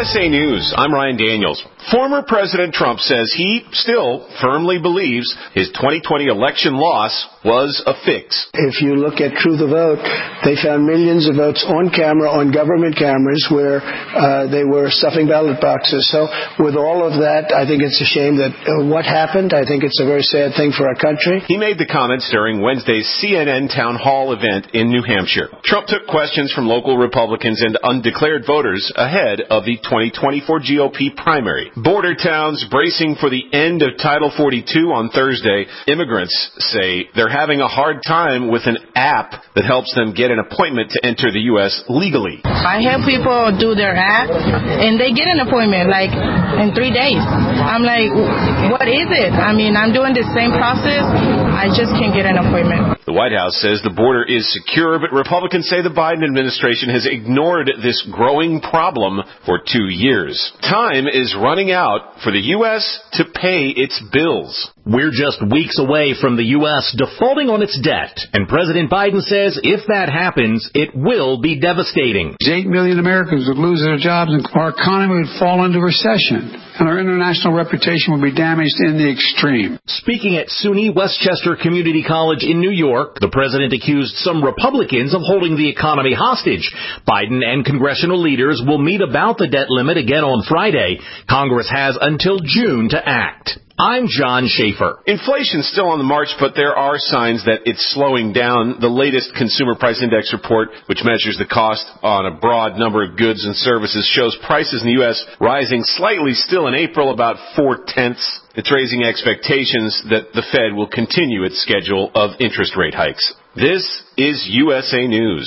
USA News, I'm Ryan Daniels. Former President Trump says he still firmly believes his 2020 election loss was a fix. If you look at True the Vote, they found millions of votes on camera, on government cameras, where they were stuffing ballot boxes. So with all of that, I think it's a shame that what happened. I think it's a very sad thing for our country. He made the comments during Wednesday's CNN town hall event in New Hampshire. Trump took questions from local Republicans and undeclared voters ahead of the 2024 GOP primary. Border towns bracing for the end of Title 42 on Thursday. Immigrants say they're having a hard time with an app that helps them get an appointment to enter the U.S. legally. I help people do their app, and they get an appointment, like, in 3 days. I'm like, what is it? I mean, I'm doing the same process. I just can't get an appointment. The White House says the border is secure, but Republicans say the Biden administration has ignored this growing problem for 2 years. Time is running out for the U.S. to pay its bills. We're just weeks away from the U.S. defaulting on its debt, and President Biden says if that happens, it will be devastating. 8 million Americans would lose their jobs, and our economy would fall into recession, and our international reputation would be damaged in the extreme. Speaking at SUNY Westchester Community College in New York, the president accused some Republicans of holding the economy hostage. Biden and congressional leaders will meet about the debt limit again on Friday. Congress has until June to act. I'm John Schaefer. Inflation's still on the march, but there are signs that it's slowing down. The latest Consumer Price Index report, which measures the cost on a broad number of goods and services, shows prices in the U.S. rising slightly still in April, about 0.4. It's raising expectations that the Fed will continue its schedule of interest rate hikes. This is USA News.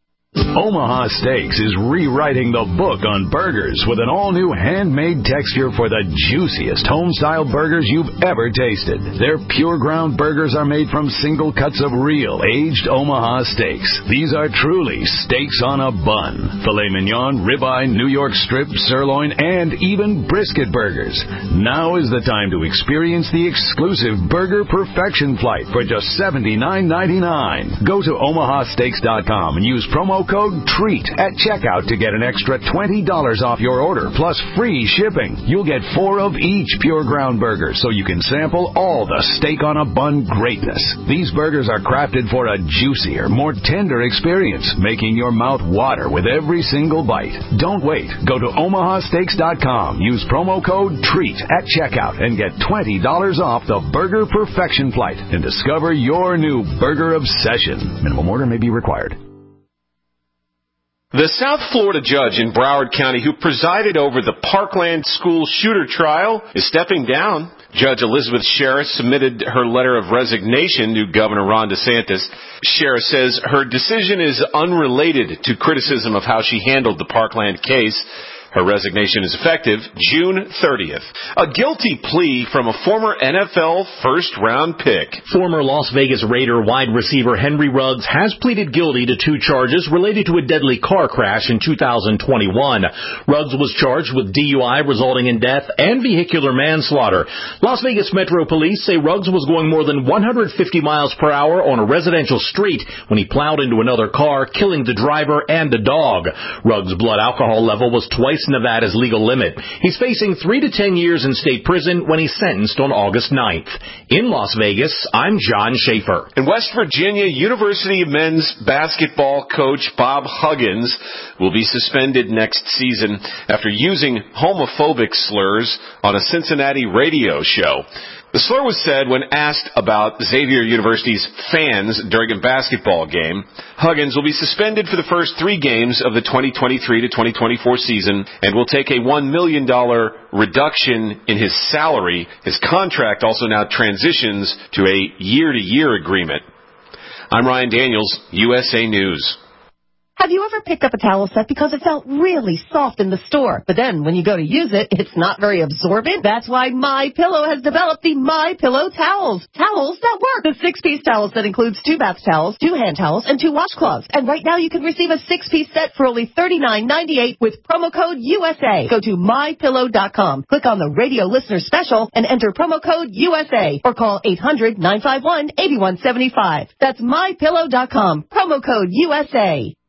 Omaha Steaks is rewriting the book on burgers with an all-new handmade texture for the juiciest home-style burgers you've ever tasted. Their pure ground burgers are made from single cuts of real, aged Omaha steaks. These are truly steaks on a bun. Filet mignon, ribeye, New York strip, sirloin, and even brisket burgers. Now is the time to experience the exclusive Burger Perfection Flight for just $79.99. Go to omahasteaks.com and use promo code TREAT at checkout to get an extra $20 off your order, plus free shipping. You'll get 4 of each pure ground burger, so you can sample all the steak on a bun greatness. These burgers are crafted for a juicier, more tender experience, making your mouth water with every single bite. Don't wait. Go to omahasteaks.com. Use promo code TREAT at checkout and get $20 off the Burger Perfection Flight and discover your new burger obsession. Minimum order may be required. The South Florida judge in Broward County who presided over the Parkland school shooter trial is stepping down. Judge Elizabeth Shera submitted her letter of resignation to Governor Ron DeSantis. Shera says her decision is unrelated to criticism of how she handled the Parkland case. Her resignation is effective June 30th. A guilty plea from a former NFL first-round pick. Former Las Vegas Raider wide receiver Henry Ruggs has pleaded guilty to 2 charges related to a deadly car crash in 2021. Ruggs was charged with DUI resulting in death and vehicular manslaughter. Las Vegas Metro Police say Ruggs was going more than 150 miles per hour on a residential street when he plowed into another car, killing the driver and a dog. Ruggs' blood alcohol level was twice Nevada's legal limit. He's facing 3 to 10 years in state prison when he's sentenced on August 9th. In Las Vegas, I'm John Schaefer. In West Virginia, University men's basketball coach Bob Huggins will be suspended next season after using homophobic slurs on a Cincinnati radio show. The slur was said when asked about Xavier University's fans during a basketball game. Huggins will be suspended for the first 3 games of the 2023 to 2024 season and will take a $1 million reduction in his salary. His contract also now transitions to a year-to-year agreement. I'm Ryan Daniels, USA News. Have you ever picked up a towel set because it felt really soft in the store, but then when you go to use it, it's not very absorbent? That's why MyPillow has developed the MyPillow towels. Towels that work. The 6-piece towel set includes 2 bath towels, 2 hand towels, and 2 washcloths. And right now you can receive a 6-piece set for only $39.98 with promo code USA. Go to MyPillow.com, click on the radio listener special, and enter promo code USA, or call 800-951-8175. That's MyPillow.com, promo code USA.